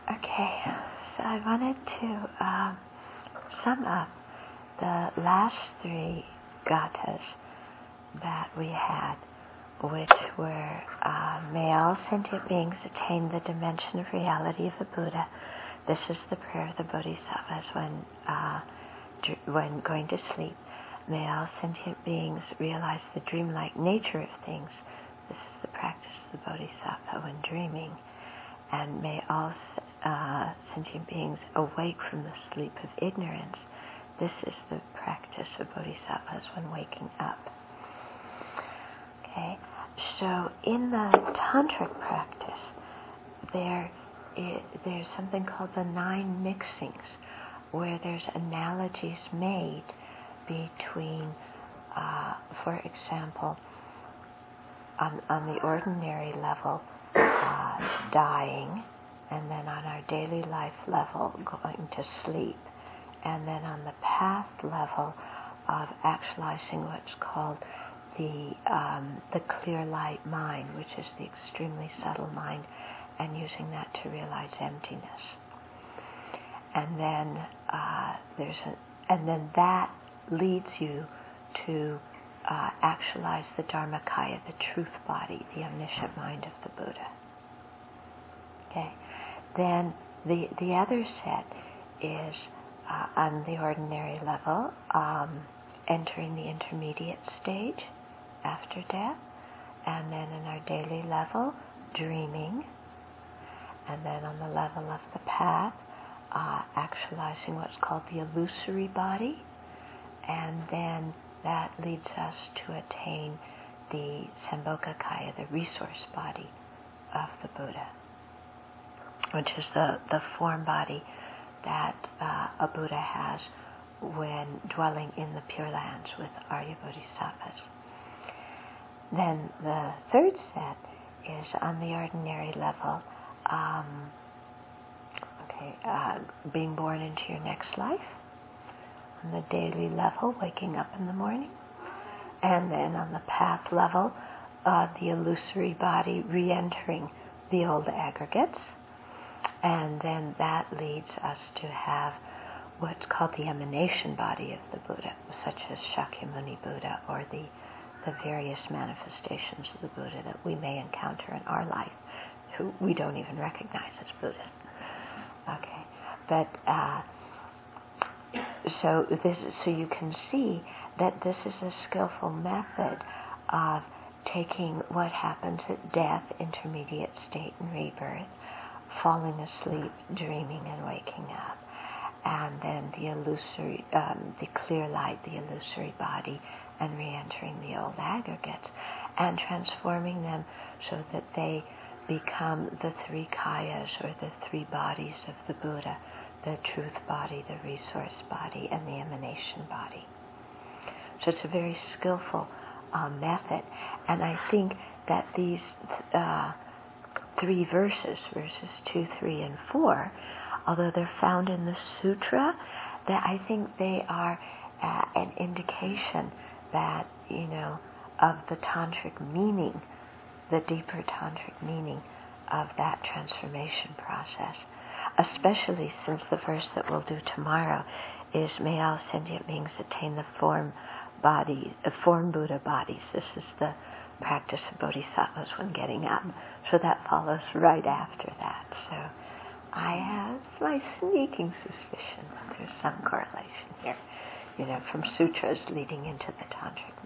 Okay, so I wanted to sum up the last three gathas that we had, which were may all sentient beings attain the dimension of reality of the Buddha. This is the prayer of the Bodhisattvas when going to sleep. May all sentient beings realize the dreamlike nature of things. This is the practice of the Bodhisattva when dreaming. And may all sentient beings awake from the sleep of ignorance. This is the practice of Bodhisattvas when waking up. Okay, so in the tantric practice, there's something called the 9 mixings, where there's analogies made between, for example, on the ordinary level, dying, and then on our daily life level, going to sleep, and then on the path level of actualizing what's called the clear light mind, which is the extremely subtle mind, and using that to realize emptiness. And then then that leads you to actualize the Dharmakaya, the truth body, the omniscient mind of the Buddha. Okay. Then the other set is on the ordinary level, entering the intermediate stage after death, and then in our daily level, dreaming, and then on the level of the path, actualizing what's called the illusory body, and then that leads us to attain the Sambhogakaya, the resource body of the Buddha, which is the form body that a Buddha has when dwelling in the Pure Lands with Arya Bodhisattvas. Then the third set is on the ordinary level, being born into your next life. On the daily level, waking up in the morning. And then on the path level, the illusory body re-entering the old aggregates. And then that leads us to have what's called the emanation body of the Buddha, such as Shakyamuni Buddha, or the various manifestations of the Buddha that we may encounter in our life, who we don't even recognize as Buddha. Okay, but so you can see that this is a skillful method of taking what happens at death, intermediate state and rebirth, falling asleep, dreaming and waking up, and then the illusory, the clear light, the illusory body, and re-entering the old aggregates, and transforming them so that they become the 3 kayas, or the 3 bodies of the Buddha, the truth body, the resource body, and the emanation body. So it's a very skillful method, and I think that these 3 verses 2, 3, and 4, although they're found in the sutra, that I think they are an indication that, of the tantric meaning, the deeper tantric meaning of that transformation process. Especially since the verse that we'll do tomorrow is, may all sentient beings attain the form Buddha bodies. This is the practice of bodhisattvas when getting up. So that follows right after that. So I have my sneaking suspicion that there's some correlation here, from sutras leading into the tantric